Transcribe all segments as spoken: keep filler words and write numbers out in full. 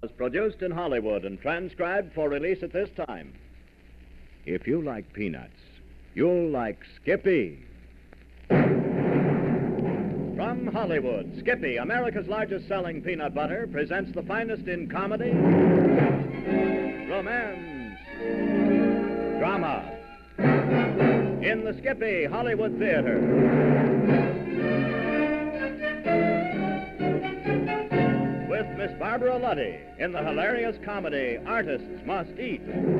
Was produced in Hollywood and transcribed for release at this time. If you like peanuts, you'll like Skippy. From Hollywood, Skippy, America's largest selling peanut butter, presents the finest in comedy, romance, drama. In the Skippy Hollywood Theater. With Miss Barbara Luddy in the hilarious comedy Artists Must Eat.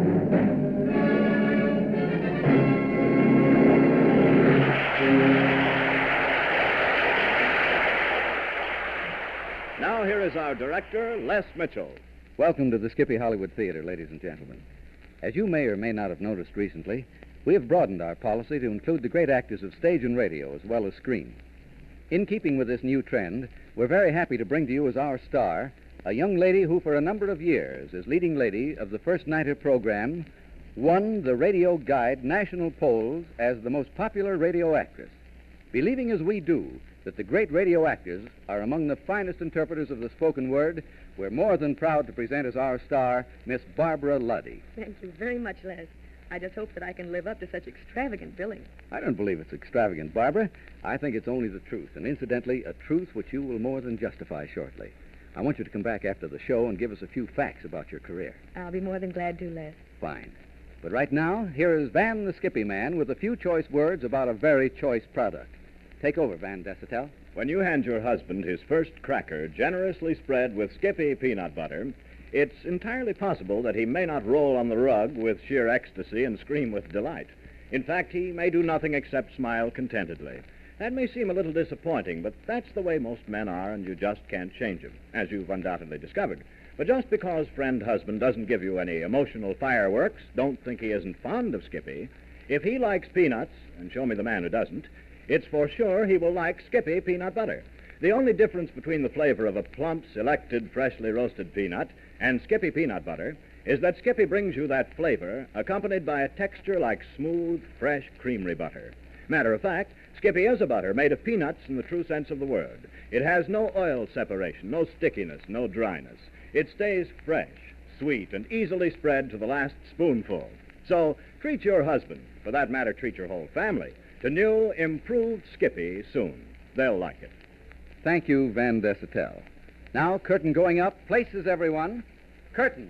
Now here is our director, Les Mitchell. Welcome to the Skippy Hollywood Theater, ladies and gentlemen. As you may or may not have noticed recently, we have broadened our policy to include the great actors of stage and radio as well as screen. In keeping with this new trend, we're very happy to bring to you as our star a young lady who for a number of years is leading lady of the first nighter program, won the Radio Guide national polls as the most popular radio actress. Believing as we do that the great radio actors are among the finest interpreters of the spoken word, we're more than proud to present as our star Miss Barbara Luddy. Thank you very much, Les. I just hope that I can live up to such extravagant billing. I don't believe it's extravagant, Barbara. I think it's only the truth, and incidentally, a truth which you will more than justify shortly. I want you to come back after the show and give us a few facts about your career. I'll be more than glad to, Les. Fine. But right now, here is Van the Skippy Man with a few choice words about a very choice product. Take over, Van Desitel. When you hand your husband his first cracker generously spread with Skippy peanut butter, it's entirely possible that he may not roll on the rug with sheer ecstasy and scream with delight. In fact, he may do nothing except smile contentedly. That may seem a little disappointing, but that's the way most men are, and you just can't change him, as you've undoubtedly discovered. But just because friend husband doesn't give you any emotional fireworks, don't think he isn't fond of Skippy. If he likes peanuts, and show me the man who doesn't, it's for sure he will like Skippy peanut butter. The only difference between the flavor of a plump, selected, freshly roasted peanut and Skippy peanut butter is that Skippy brings you that flavor accompanied by a texture like smooth, fresh, creamery butter. Matter of fact, Skippy is a butter made of peanuts in the true sense of the word. It has no oil separation, no stickiness, no dryness. It stays fresh, sweet, and easily spread to the last spoonful. So treat your husband, for that matter, treat your whole family, to new, improved Skippy soon. They'll like it. Thank you, Van Desitel. Now, curtain going up. Places, everyone. Curtain.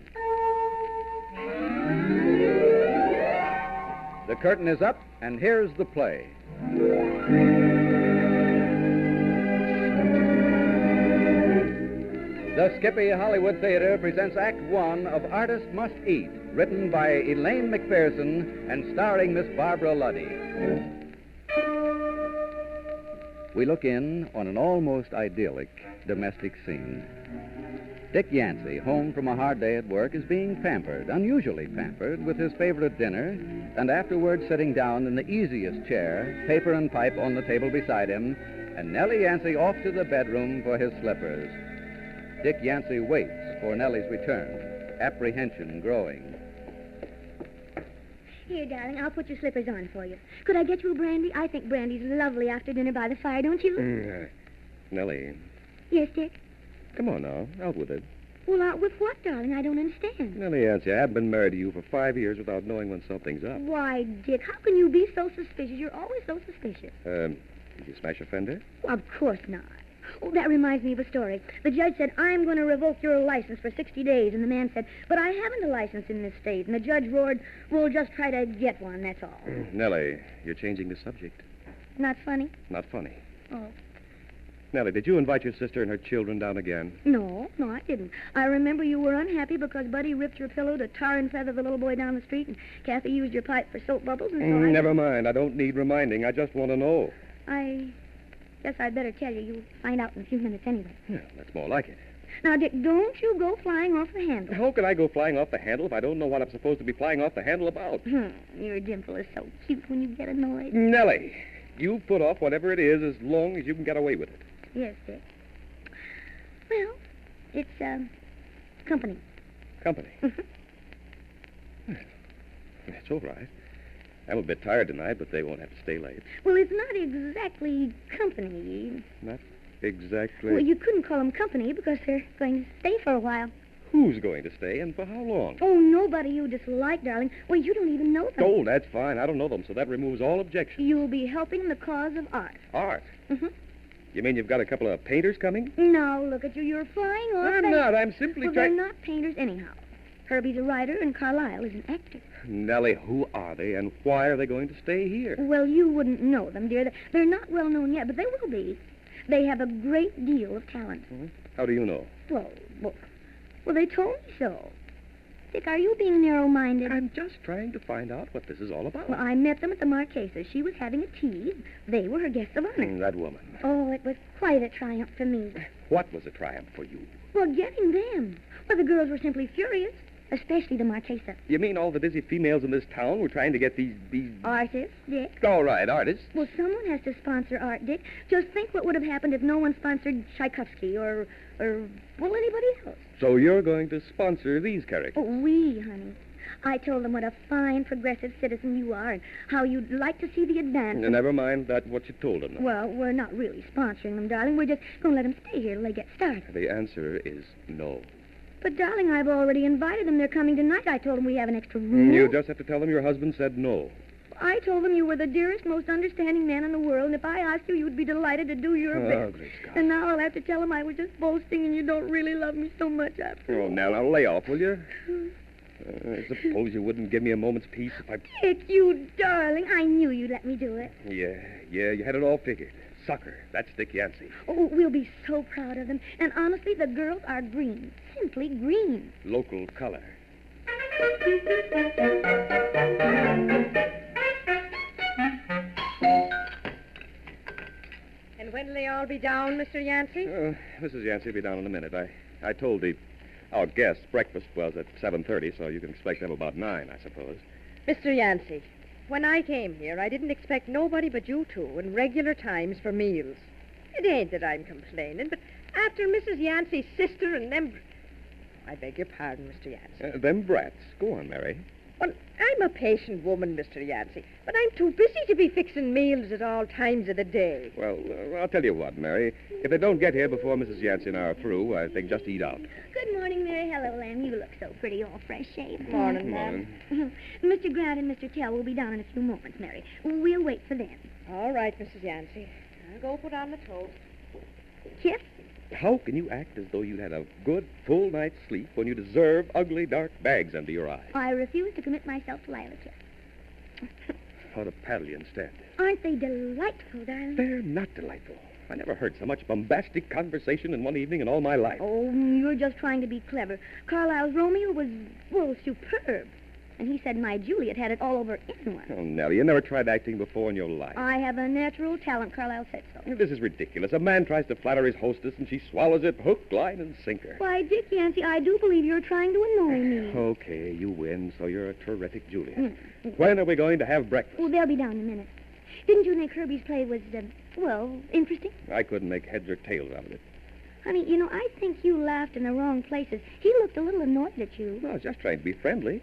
The curtain is up, and here's the play. The Skippy Hollywood Theater presents Act One of Artists Must Eat, written by Elaine McPherson and starring Miss Barbara Luddy. We look in on an almost idyllic domestic scene. Dick Yancey, home from a hard day at work, is being pampered, unusually pampered, with his favorite dinner, and afterward sitting down in the easiest chair, paper and pipe on the table beside him, and Nellie Yancey off to the bedroom for his slippers. Dick Yancey waits for Nellie's return, apprehension growing. Here, darling, I'll put your slippers on for you. Could I get you a brandy? I think brandy's lovely after dinner by the fire, don't you? Mm, uh, Nellie. Yes, Dick? Come on now, out with it. Well, out with what, darling? I don't understand. Nellie Yancey, I haven't been married to you for five years without knowing when something's up. Why, Dick, how can you be so suspicious? You're always so suspicious. Um, did you smash a fender? Well, of course not. Oh, that reminds me of a story. The judge said, I'm going to revoke your license for sixty days. And the man said, but I haven't a license in this state. And the judge roared, we'll just try to get one, that's all. Nellie, you're changing the subject. Not funny? Not funny. Oh. Nellie, did you invite your sister and her children down again? No, no, I didn't. I remember you were unhappy because Buddy ripped your pillow to tar and feather the little boy down the street, and Kathy used your pipe for soap bubbles, and so Mm, I... never mind. I don't need reminding. I just want to know. I guess I'd better tell you. You'll find out in a few minutes anyway. Yeah, that's more like it. Now, Dick, don't you go flying off the handle. How can I go flying off the handle if I don't know what I'm supposed to be flying off the handle about? Hmm, your dimple is so cute when you get annoyed. Nellie, you put off whatever it is as long as you can get away with it. Yes, Dick. Well, it's, um, company. Company? That's all right. I'm a bit tired tonight, but they won't have to stay late. Well, it's not exactly company. Not exactly. Well, you couldn't call them company because they're going to stay for a while. Who's going to stay and for how long? Oh, nobody you dislike, darling. Well, you don't even know them. Oh, that's fine. I don't know them, so that removes all objection. You'll be helping the cause of art. Art? Mm-hmm. You mean you've got a couple of painters coming? Now, look at you. You're flying off. I'm that- not. I'm simply Well, they're trying... not painters anyhow. Herbie's a writer, and Carlyle is an actor. Nellie, who are they, and why are they going to stay here? Well, you wouldn't know them, dear. They're not well known yet, but they will be. They have a great deal of talent. Mm-hmm. How do you know? Well, well, well, they told me so. Dick, are you being narrow-minded? I'm just trying to find out what this is all about. Well, I met them at the Marquesa. She was having a tea. They were her guests of honor. Mm, that woman. Oh, it was quite a triumph for me. What was a triumph for you? Well, getting them. Well, the girls were simply furious, especially the Marquesa. You mean all the busy females in this town were trying to get these... these... Artists, Dick. All right, artists. Well, someone has to sponsor art, Dick. Just think what would have happened if no one sponsored Tchaikovsky or, or well, anybody else. So you're going to sponsor these characters? Oh, we, honey. I told them what a fine, progressive citizen you are and how you'd like to see the advance. Now, never mind that what you told them. Well, we're not really sponsoring them, darling. We're just going to let them stay here till they get started. The answer is no. But, darling, I've already invited them. They're coming tonight. I told them we have an extra room. You just have to tell them your husband said no. I told them you were the dearest, most understanding man in the world, and if I asked you, you'd be delighted to do your Oh, best. great Scott. And now I'll have to tell them I was just boasting and you don't really love me so much after Oh, all. now, now, lay off, will you? Uh, I suppose you wouldn't give me a moment's peace if I... Dick, you darling. I knew you'd let me do it. Yeah, yeah, you had it all figured. Sucker. That's Dick Yancey. Oh, we'll be so proud of them. And honestly, the girls are green. Simply green. Local color. And when will they all be down, Mister Yancey? Uh, Missus Yancey will be down in a minute. I, I told the... Our guests breakfast was at seven thirty, so you can expect them about nine, I suppose. Mister Yancey, when I came here, I didn't expect nobody but you two in regular times for meals. It ain't that I'm complaining, but after Missus Yancey's sister and them... I beg your pardon, Mister Yancey. Uh, them brats. Go on, Mary. Well, I'm a patient woman, Mister Yancey, but I'm too busy to be fixing meals at all times of the day. Well, uh, I'll tell you what, Mary. If they don't get here before Missus Yancey and I are through, I think just eat out. Good morning, Mary. Hello, Lamb. You look so pretty, all fresh shaved. Morning, Morning. ma'am. Mister Grant and Mister Tell will be down in a few moments, Mary. We'll wait for them. All right, Missus Yancey. I'll go put on the toast. Chip? How can you act as though you'd had a good, full night's sleep when you deserve ugly, dark bags under your eyes? I refuse to commit myself to Lila, Chip. How to paddle you instead. Aren't they delightful, darling? They're not delightful. I never heard so much bombastic conversation in one evening in all my life. Oh, you're just trying to be clever. Carlyle's Romeo was, well, superb. And he said my Juliet had it all over anyone. Oh, Nellie, you never tried acting before in your life. I have a natural talent, Carlyle said so. This is ridiculous. A man tries to flatter his hostess, and she swallows it hook, line, and sinker. Why, Dick Yancey, I do believe you're trying to annoy me. Okay, you win, so you're a terrific Juliet. Mm. When are we going to have breakfast? Well, they'll be down in a minute. Didn't you think Herbie's play was, uh, well, interesting? I couldn't make heads or tails out of it. Honey, you know, I think you laughed in the wrong places. He looked a little annoyed at you. No, I was just trying to be friendly.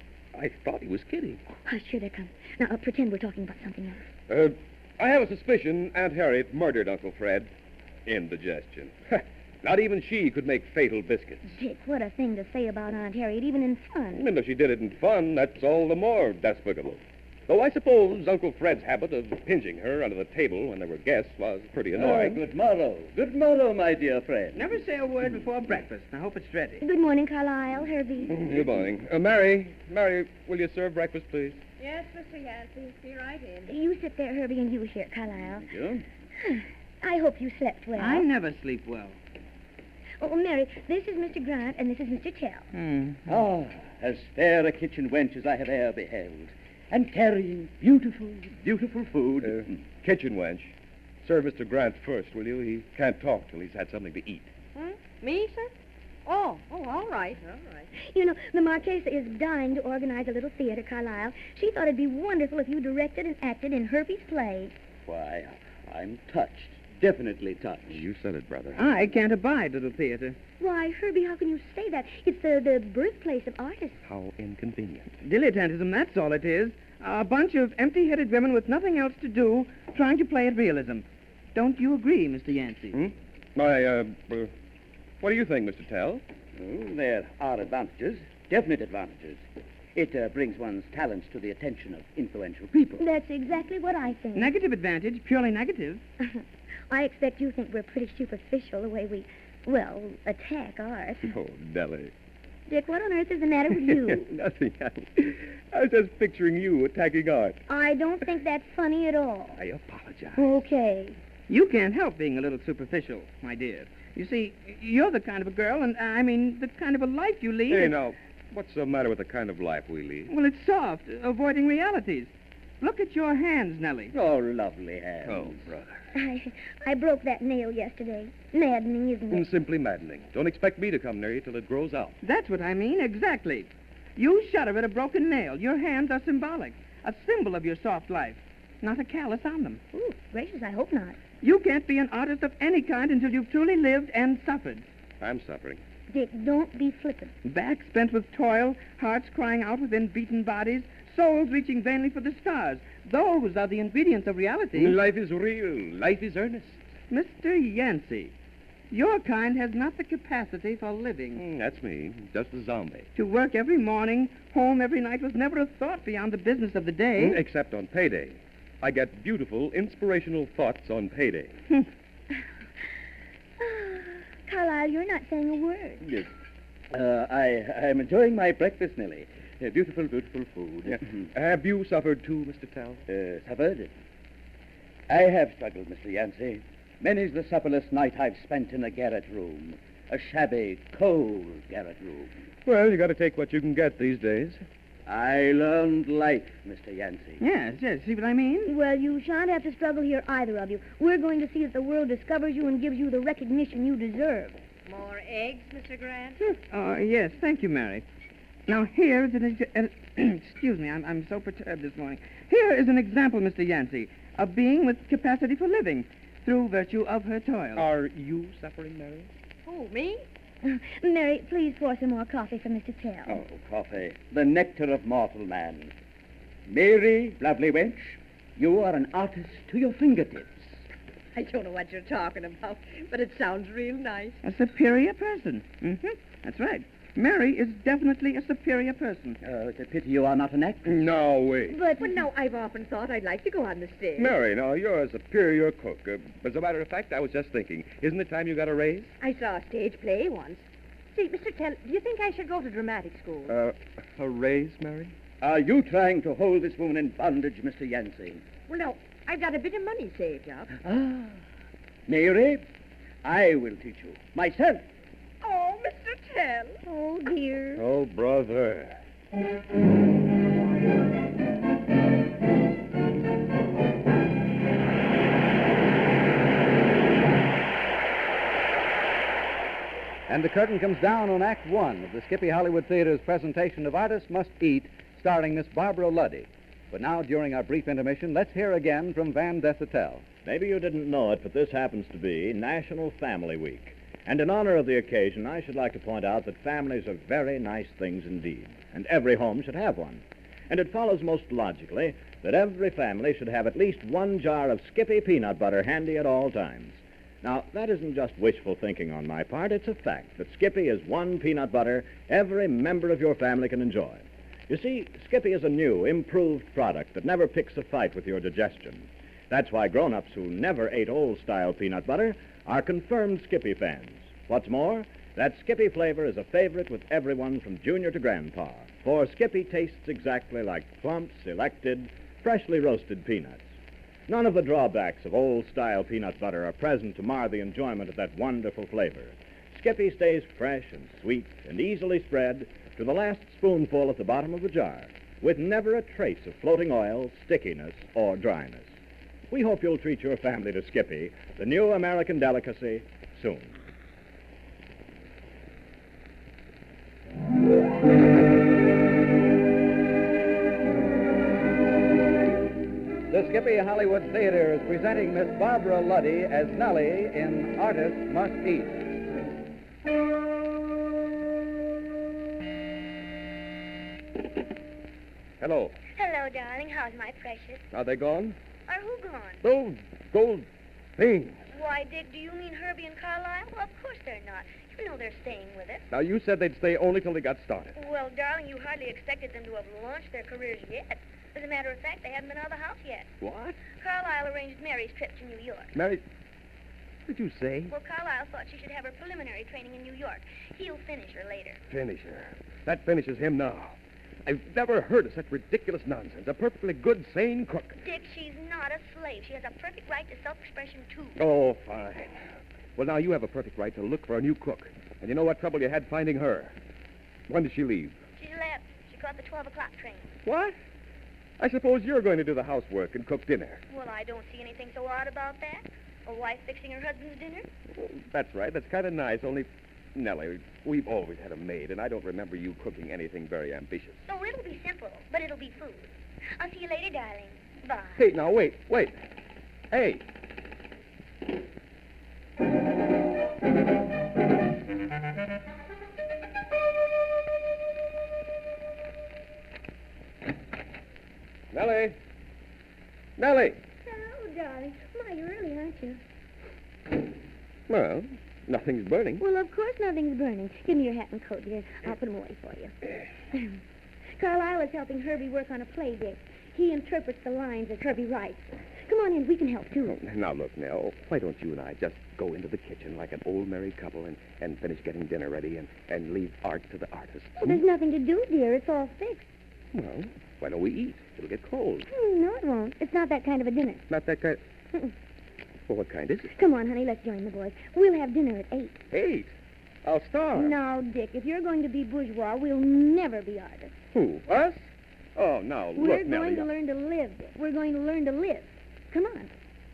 I thought he was kidding. Hush, here they come. Now, uh, pretend we're talking about something else. Uh, I have a suspicion Aunt Harriet murdered Uncle Fred. Indigestion. Not even she could make fatal biscuits. Dick, what a thing to say about Aunt Harriet, even in fun. And if she did it in fun, that's all the more despicable. Though I suppose Uncle Fred's habit of pinching her under the table when there were guests was pretty Oh, annoying. good morrow. Good morrow, my dear friend. Never say a word before breakfast. I hope it's ready. Good morning, Carlyle, Herbie. Good morning. Uh, Mary, Mary, will you serve breakfast, please? Yes, Mister Yancey. Be right in. You sit there, Herbie, and you here, Carlyle. You? I hope you slept well. I never sleep well. Oh, Mary, this is Mister Grant, and this is Mister Tell. Hmm. Ah, as fair a kitchen wench as I have e'er beheld. And carrying beautiful, beautiful food. Uh, kitchen wench. Serve Mister Grant first, will you? He can't talk till he's had something to eat. Hmm? Me, sir? Oh, oh, all right, all right. You know, the Marquesa is dying to organize a little theater, Carlyle. She thought it'd be wonderful if you directed and acted in Herbie's play. Why, I'm touched. Definitely touched. You said it, brother. I can't abide little theater. Why, Herbie, how can you say that? It's the, the birthplace of artists. How inconvenient. Dilettantism, that's all it is. A bunch of empty-headed women with nothing else to do trying to play at realism. Don't you agree, Mister Yancey? Hmm? I, uh, uh, What do you think, Mister Tell? Oh, there are advantages, definite advantages. It uh, brings one's talents to the attention of influential people. That's exactly what I think. Negative advantage, purely negative. I expect you think we're pretty superficial the way we, well, attack art. Oh, Nellie. Dick, what on earth is the matter with you? Nothing. I, I was just picturing you attacking art. I don't think that's funny at all. I apologize. Okay. You can't help being a little superficial, my dear. You see, you're the kind of a girl, and I mean, the kind of a life you lead. Hey, now, what's the matter with the kind of life we lead? Well, it's soft, avoiding realities. Look at your hands, Nellie. Oh, lovely hands. Oh, brother. I, I broke that nail yesterday. Maddening, isn't Mm, it? simply maddening. Don't expect me to come near you till it grows out. That's what I mean, exactly. You shudder at a broken nail. Your hands are symbolic, a symbol of your soft life, not a callus on them. Ooh, gracious, I hope not. You can't be an artist of any kind until you've truly lived and suffered. I'm suffering. Dick, don't be flippant. Backs spent with toil, hearts crying out within beaten bodies, souls reaching vainly for the stars. Those are the ingredients of reality. Life is real. Life is earnest. Mister Yancey, your kind has not the capacity for living. Mm, that's me. Just a zombie. To work every morning, home every night was never a thought beyond the business of the day. Mm, except on payday. I get beautiful, inspirational thoughts on payday. Carlyle, you're not saying a word. Yes. Uh, I, I'm enjoying my breakfast, Nellie. Uh, beautiful, beautiful food. Yeah. Have you suffered too, Mister Tell? Uh, suffered? I have struggled, Mister Yancey. Many's the supperless night I've spent in a garret room. A shabby, cold garret room. Well, you got to take what you can get these days. I learned life, Mister Yancey. Yes, yes, see what I mean? Well, you shan't have to struggle here, either of you. We're going to see that the world discovers you and gives you the recognition you deserve. More eggs, Mister Grant? Oh, yes, thank you, Mary. Now, here is an... Ex- excuse me, I'm, I'm so perturbed this morning. Here is an example, Mister Yancey, of being with capacity for living through virtue of her toil. Are you suffering, Mary? Who, me? Mary, please pour some more coffee for Mister Tell. Oh, coffee, the nectar of mortal man. Mary, lovely wench, you are an artist to your fingertips. I don't know what you're talking about, but it sounds real nice. A superior person. Mm-hmm. That's right. Mary is definitely a superior person. Uh, it's a pity you are not an actress. No way. But, Well, no, I've often thought I'd like to go on the stage. Mary, now, you're a superior cook. Uh, as a matter of fact, I was just thinking, isn't it time you got a raise? I saw a stage play once. See, Mister Tell, do you think I should go to dramatic school? Uh, a raise, Mary? Are you trying to hold this woman in bondage, Mister Yancey? Well, no, I've got a bit of money saved up. Ah, Mary, I will teach you myself. Oh, Mister Tell. oh, dear. Oh, brother. And the curtain comes down on Act One of the Skippy Hollywood Theater's presentation of Artists Must Eat, starring Miss Barbara Luddy. But now, during our brief intermission, let's hear again from Van Dessetel. Maybe you didn't know it, but this happens to be National Family Week. And in honor of the occasion, I should like to point out that families are very nice things indeed, and every home should have one. And it follows most logically that every family should have at least one jar of Skippy peanut butter handy at all times. Now, that isn't just wishful thinking on my part. It's a fact that Skippy is one peanut butter every member of your family can enjoy. You see, Skippy is a new, improved product that never picks a fight with your digestion. That's why grown-ups who never ate old-style peanut butter are confirmed Skippy fans. What's more, that Skippy flavor is a favorite with everyone from junior to grandpa, for Skippy tastes exactly like plump, selected, freshly roasted peanuts. None of the drawbacks of old-style peanut butter are present to mar the enjoyment of that wonderful flavor. Skippy stays fresh and sweet and easily spread to the last spoonful at the bottom of the jar, with never a trace of floating oil, stickiness, or dryness. We hope you'll treat your family to Skippy, the new American delicacy, soon. The Skippy Hollywood Theater is presenting Miss Barbara Luddy as Nellie in Artists Must Eat. Hello. Hello, darling. How's my precious? Are they gone? Are who gone? Those gold things. Why, Dick, do you mean Herbie and Carlisle? Well, of course they're not. You know know they're staying with us. Now, you said they'd stay only till they got started. Well, darling, you hardly expected them to have launched their careers yet. As a matter of fact, they haven't been out of the house yet. What? Carlisle arranged Mary's trip to New York. Mary, what did you say? Well, Carlisle thought she should have her preliminary training in New York. He'll finish her later. Finish her. That finishes him now. I've never heard of such ridiculous nonsense. A perfectly good, sane cook. Dick, she's not a slave. She has a perfect right to self-expression, too. Oh, fine. Well, now you have a perfect right to look for a new cook. And you know what trouble you had finding her. When did she leave? She left. She caught the twelve o'clock train. What? I suppose you're going to do the housework and cook dinner. Well, I don't see anything so odd about that. A wife fixing her husband's dinner. Well, that's right. That's kind of nice, only... Nellie, we've always had a maid, and I don't remember you cooking anything very ambitious. Oh, it'll be simple, but it'll be food. I'll see you later, darling. Bye. Hey, now, wait, wait. Hey. Nellie. Nellie. Oh, darling. My, you're early, aren't you? Well, nothing's burning. Well, of course nothing's burning. Give me your hat and coat, dear. I'll put them away for you. Carlisle is helping Herbie work on a play, Dick. He interprets the lines as Herbie writes. Come on in. We can help, too. Oh, now, look, Nell, why don't you and I just go into the kitchen like an old married couple and, and finish getting dinner ready and, and leave art to the artist? Well, there's nothing to do, dear. It's all fixed. Well, why don't we eat? It'll get cold. Hmm, no, it won't. It's not that kind of a dinner. Not that kind... Mm-mm. Well, what kind is it? Come on, honey. Let's join the boys. We'll have dinner at eight. Eight? I'll starve. Now, Dick, if you're going to be bourgeois, we'll never be artists. Who? Us? Oh, now, We're look, going Nellie. to learn to live, Dick. We're going to learn to live. Come on.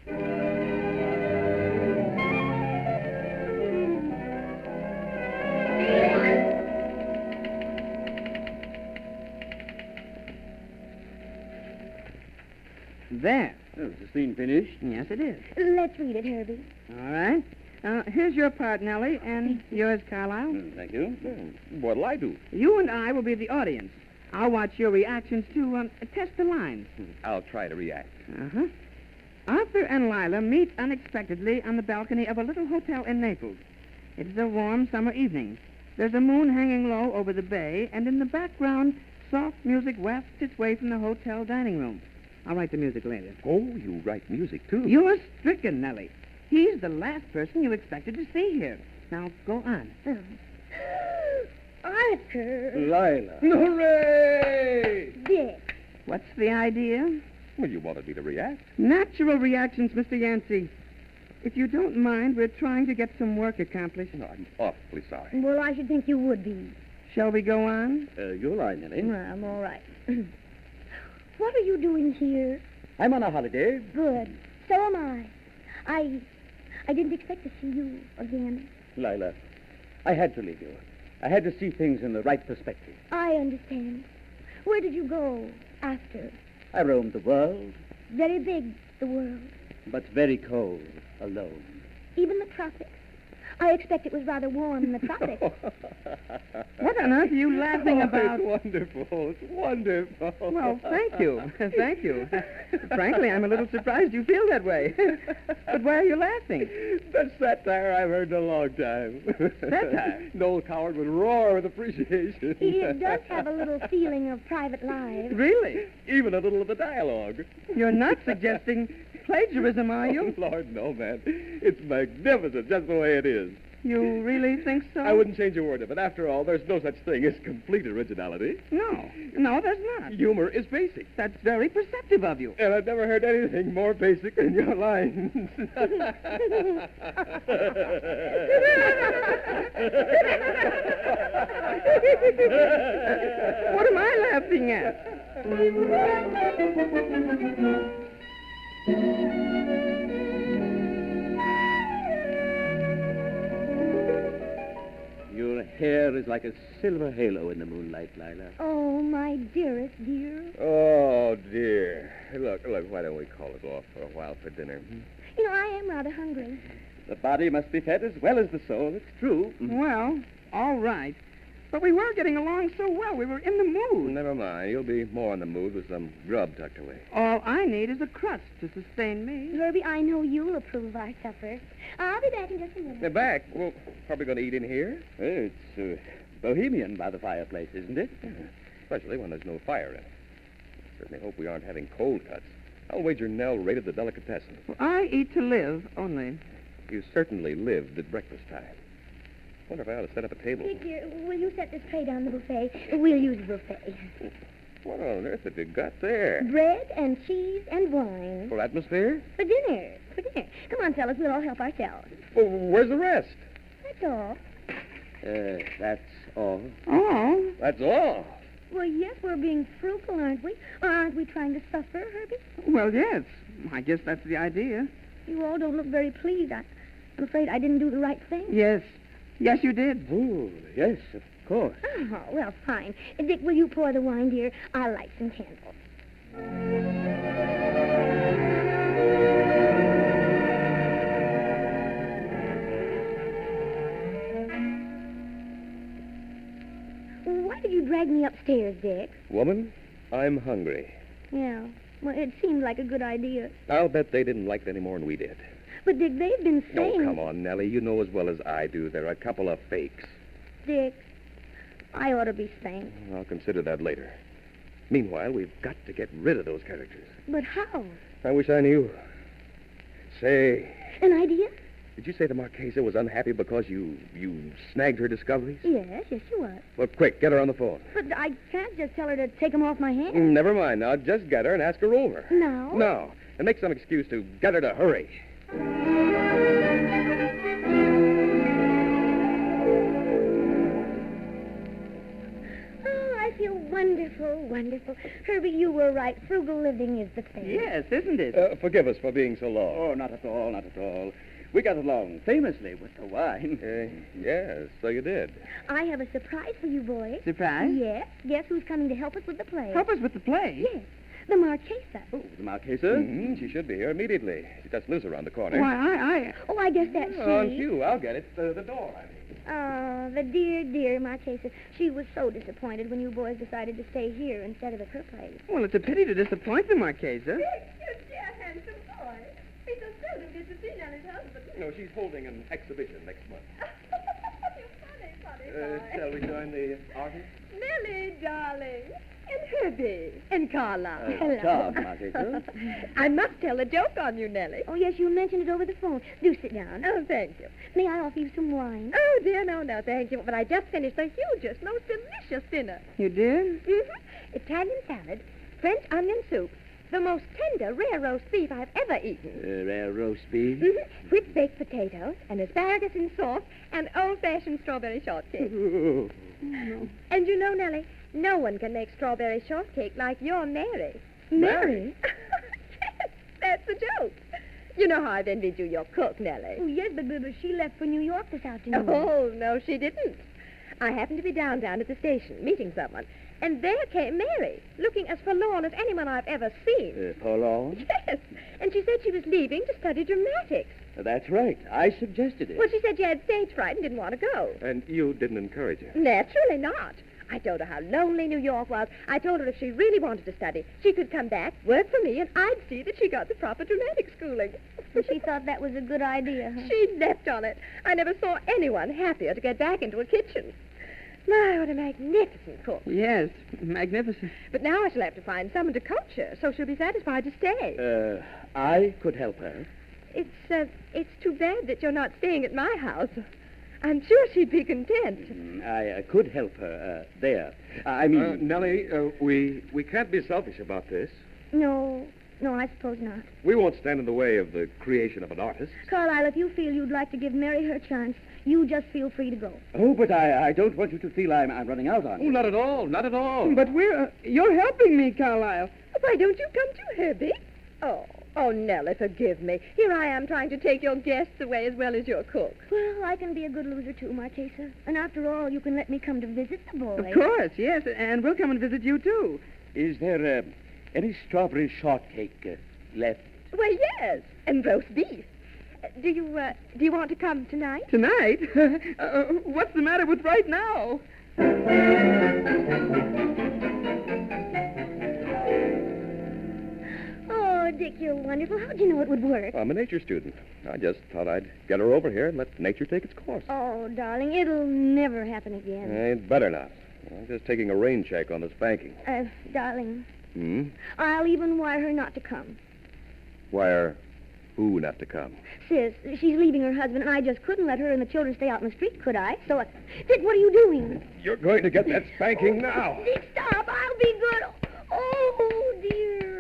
There. Oh, is the scene finished? Yes, it is. Let's read it, Herbie. All right. Uh, here's your part, Nellie, and yours, Carlisle. Mm, thank you. Hmm, What'll I do? You and I will be the audience. I'll watch your reactions to um, test the lines. I'll try to react. Uh-huh. Arthur and Lila meet unexpectedly on the balcony of a little hotel in Naples. It is a warm summer evening. There's a moon hanging low over the bay, and in the background, soft music wafts its way from the hotel dining room. I'll write the music later. Oh, you write music, too. You're stricken, Nellie. He's the last person you expected to see here. Now, go on. Oh. Arthur. Lila. Hooray! Dick. What's the idea? Well, you wanted me to react. Natural reactions, Mister Yancey. If you don't mind, we're trying to get some work accomplished. No, I'm awfully sorry. Well, I should think you would be. Shall we go on? Uh, your line, Nellie. Well, I'm all right. What are you doing here? I'm on a holiday. Good. So am I. I... I didn't expect to see you again. Lila, I had to leave you. I had to see things in the right perspective. I understand. Where did you go after? I roamed the world, Very big, the world. but very cold, alone. Even the tropics. I expect it was rather warm in the tropics. What on earth are you laughing Oh, about? It's wonderful. It's wonderful. Well, thank you. Thank you. Frankly, I'm a little surprised you feel that way. But why are you laughing? That's satire I've heard in a long time. Satire? Noel Coward would roar with appreciation. He does have a little feeling of private life. Really? Even a little of the dialogue. You're not suggesting plagiarism, are you? Oh, Lord, no, man. It's magnificent, just the way it is. You really think so? I wouldn't change a word of it. After all, there's no such thing as complete originality. No. No, there's not. Humor is basic. That's very perceptive of you. And I've never heard anything more basic than your lines. What am I laughing at? Your hair is like a silver halo in the moonlight, Lila. Oh, my dearest dear. Oh, dear. Look, look, why don't we call it off for a while for dinner? hmm? You know, I am rather hungry. The body must be fed as well as the soul. It's true. Well, all right. But we were getting along so well. We were in the mood. Never mind. You'll be more in the mood with some grub tucked away. All I need is a crust to sustain me. Herbie, I know you'll approve of our supper. I'll be back in just a minute. They're back. Well, probably going to eat in here. It's uh, bohemian by the fireplace, isn't it? Yeah. Especially when there's no fire in it. Certainly hope we aren't having cold cuts. I'll wager Nell raided the delicatessen. Well, I eat to live only. You certainly lived at breakfast time. Wonder if I ought to set up a table. Dick, dear, will you set this tray down the buffet? We'll use the buffet. What on earth have you got there? Bread and cheese and wine. For atmosphere? For dinner. For dinner. Come on, fellas. We'll all help ourselves. Well, where's the rest? That's all. Uh, that's all. Oh. That's all. Well, yes, we're being frugal, aren't we? Or aren't we trying to suffer, Herbie? Well, yes. I guess that's the idea. You all don't look very pleased. I, I'm afraid I didn't do the right thing. Yes. Yes, you did. Oh, yes, of course. Oh, well, fine. Dick, will you pour the wine, dear? I'll light some candles. Why did you drag me upstairs, Dick? Woman, I'm hungry. Yeah. Well, it seemed like a good idea. I'll bet they didn't like it any more than we did. But, Dick, they've been saying... Oh, come on, Nellie. You know as well as I do they're a couple of fakes. Dick, I ought to be spanked. I'll consider that later. Meanwhile, we've got to get rid of those characters. But how? I wish I knew. Say, An idea? did you say the Marchesa was unhappy because you you snagged her discoveries? Yes, yes, you was. Well, quick, get her on the phone. But I can't just tell her to take 'em off my hands. Mm, Never mind. Now, just get her and ask her over. No? No. And make some excuse to get her to hurry. Oh, I feel wonderful, wonderful. Herbie, you were right. Frugal living is the thing. Yes, isn't it? Uh, forgive us for being so long. Oh, not at all, not at all. We got along famously with the wine. Uh, yes, so you did. I have a surprise for you boys. Surprise? Yes. Guess who's coming to help us with the play? Help us with the play. Yes. The Marchesa. Oh, the Marchesa? Mm-hmm. She should be here immediately. She just lives around the corner. Why, I, I... Oh, I guess that's she. On cue. I'll get it. Uh, the door, I mean. Oh, the dear, dear Marchesa. She was so disappointed when you boys decided to stay here instead of at her place. Well, it's a pity to disappoint the Marchesa. You dear handsome boy. He's so seldom good to see Nellie's husband. No, she's holding an exhibition next month. You funny, funny Uh, boy. shall we join the artist? Nellie, darling. And Herbie. And Carla. Uh, Hello. Charmed, Marchesa. I must tell a joke on you, Nellie. Oh, yes, you mentioned it over the phone. Do sit down. Oh, thank you. May I offer you some wine? Oh, dear, no, no, thank you. But I just finished the hugest, most delicious dinner. You did? Mm-hmm. Italian salad, French onion soup, the most tender rare roast beef I've ever eaten. Uh, rare roast beef. Mm-hmm. With baked potatoes and asparagus in sauce and old-fashioned strawberry shortcake. Oh, And you know, Nellie, no one can make strawberry shortcake like your Mary. Mary? Yes, that's the joke. You know how I've envied you your cook, Nellie. Oh, yes, but, but, but she left for New York this afternoon. Oh, no, she didn't. I happened to be down down at the station meeting someone, and there came Mary, looking as forlorn as anyone I've ever seen. uh, forlorn? Yes, and she said she was leaving to study dramatics. That's right. I suggested it. Well, she said she had stage fright and didn't want to go. And you didn't encourage her. Naturally not. I told her how lonely New York was. I told her if she really wanted to study, she could come back, work for me, and I'd see that she got the proper dramatic schooling. And she thought that was a good idea, huh? She leapt on it. I never saw anyone happier to get back into a kitchen. My, what a magnificent cook. Yes, magnificent. But now I shall have to find someone to coach her, so she'll be satisfied to stay. Uh, I could help her. It's, uh, it's too bad that you're not staying at my house. I'm sure she'd be content. Mm, I uh, could help her uh, there. I mean... Uh, Nellie, uh, we, we can't be selfish about this. No, no, I suppose not. We won't stand in the way of the creation of an artist. Carlisle, if you feel you'd like to give Mary her chance, you just feel free to go. Oh, but I, I don't want you to feel I'm, I'm running out on Oh, you. not at all. Not at all. But we're... Uh, you're helping me, Carlisle. Why don't you come too, Herbie? Oh, oh, Nellie, forgive me. Here I am trying to take your guests away as well as your cook. Well, I can be a good loser, too, Marchesa. And after all, you can let me come to visit the boy. Of course, yes, and we'll come and visit you, too. Is there uh, any strawberry shortcake uh, left? Well, yes, and roast beef. Uh, do you, uh, do you want to come tonight? Tonight? uh, what's the matter with right now? Oh, Dick, you're wonderful. How'd you know it would work? I'm a nature student. I just thought I'd get her over here and let nature take its course. Oh, darling, it'll never happen again. Ain't better not. I'm just taking a rain check on the spanking. Uh, darling, Hmm? I'll even wire her not to come. Wire who not to come? Sis, she's leaving her husband, and I just couldn't let her and the children stay out in the street, could I? So, uh, Dick, what are you doing? You're going to get that spanking now. Dick, stop. I'll be good. Oh, dear.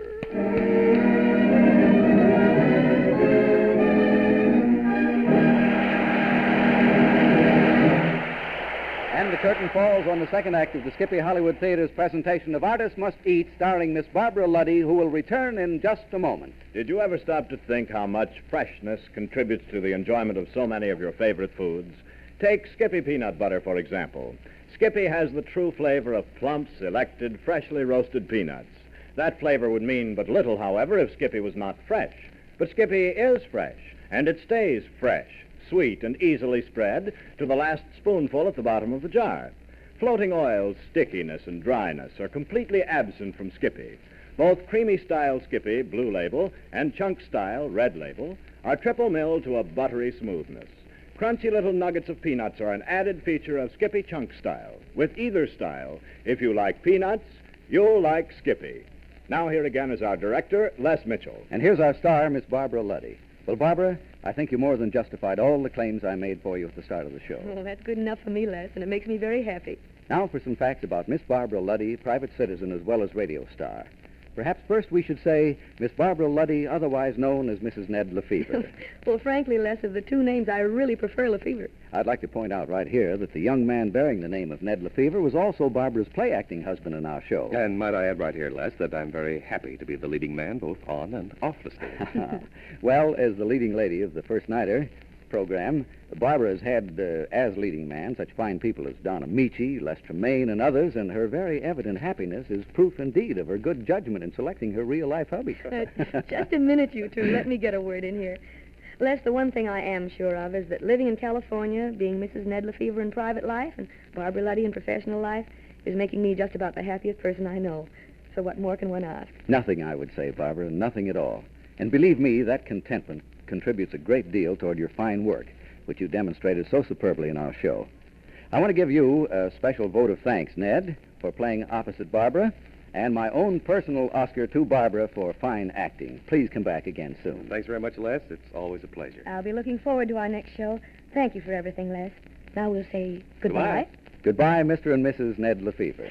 And the curtain falls on the second act of the Skippy Hollywood Theater's presentation of Artists Must Eat, starring Miss Barbara Luddy, who will return in just a moment. Did you ever stop to think how much freshness contributes to the enjoyment of so many of your favorite foods? Take Skippy peanut butter, for example. Skippy has the true flavor of plump, selected, freshly roasted peanuts. That flavor would mean but little, however, if Skippy was not fresh. But Skippy is fresh, and it stays fresh, sweet, and easily spread to the last spoonful at the bottom of the jar. Floating oils, stickiness, and dryness are completely absent from Skippy. Both creamy-style Skippy, blue label, and chunk-style, red label, are triple milled to a buttery smoothness. Crunchy little nuggets of peanuts are an added feature of Skippy Chunk Style. With either style, if you like peanuts, you'll like Skippy. Now here again is our director, Les Mitchell. And here's our star, Miss Barbara Luddy. Well, Barbara, I think you more than justified all the claims I made for you at the start of the show. Oh, that's good enough for me, Les, and it makes me very happy. Now for some facts about Miss Barbara Luddy, private citizen as well as radio star. Perhaps first we should say Miss Barbara Luddy, otherwise known as Missus Ned Lefevre. Well, frankly, Les, of the two names, I really prefer Lefevre. I'd like to point out right here that the young man bearing the name of Ned Lefevre was also Barbara's play-acting husband in our show. And might I add right here, Les, that I'm very happy to be the leading man both on and off the stage. Well, as the leading lady of the First Nighter program, Barbara has had, uh, as leading man, such fine people as Don Amici, Les Tremaine, and others, and her very evident happiness is proof indeed of her good judgment in selecting her real-life hubby. Uh, just a minute, you two. Let me get a word in here. Les, the one thing I am sure of is that living in California, being Missus Ned Lefevre in private life and Barbara Luddy in professional life, is making me just about the happiest person I know. So what more can one ask? Nothing, I would say, Barbara, nothing at all. And believe me, that contentment contributes a great deal toward your fine work, which you demonstrated so superbly in our show. I want to give you a special vote of thanks, Ned, for playing opposite Barbara, and my own personal Oscar to Barbara for fine acting. Please come back again soon. Thanks very much, Les. It's always a pleasure. I'll be looking forward to our next show. Thank you for everything, Les. Now we'll say goodbye. Goodbye, Mister and Missus Ned Lefevre.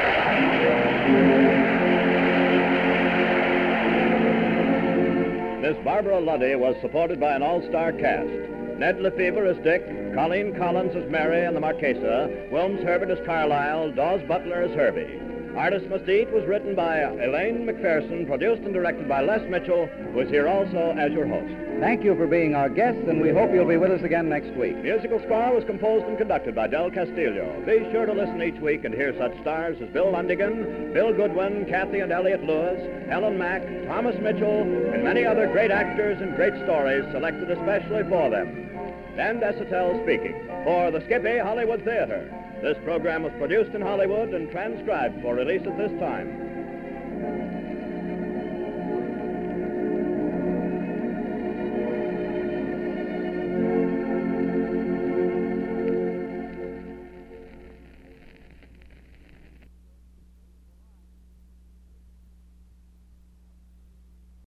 Miss Barbara Luddy was supported by an all-star cast. Ned Lefevre as Dick, Colleen Collins as Mary and the Marquesa, Wilms Herbert as Carlisle, Dawes Butler as Herbie. Artists Must Eat was written by Elaine McPherson, produced and directed by Les Mitchell, who is here also as your host. Thank you for being our guest, and we hope you'll be with us again next week. Musical score was composed and conducted by Del Castillo. Be sure to listen each week and hear such stars as Bill Lundigan, Bill Goodwin, Kathy and Elliot Lewis, Helen Mack, Thomas Mitchell, and many other great actors and great stories selected especially for them. Dan Desautels speaking for the Skippy Hollywood Theater. This program was produced in Hollywood and transcribed for release at this time.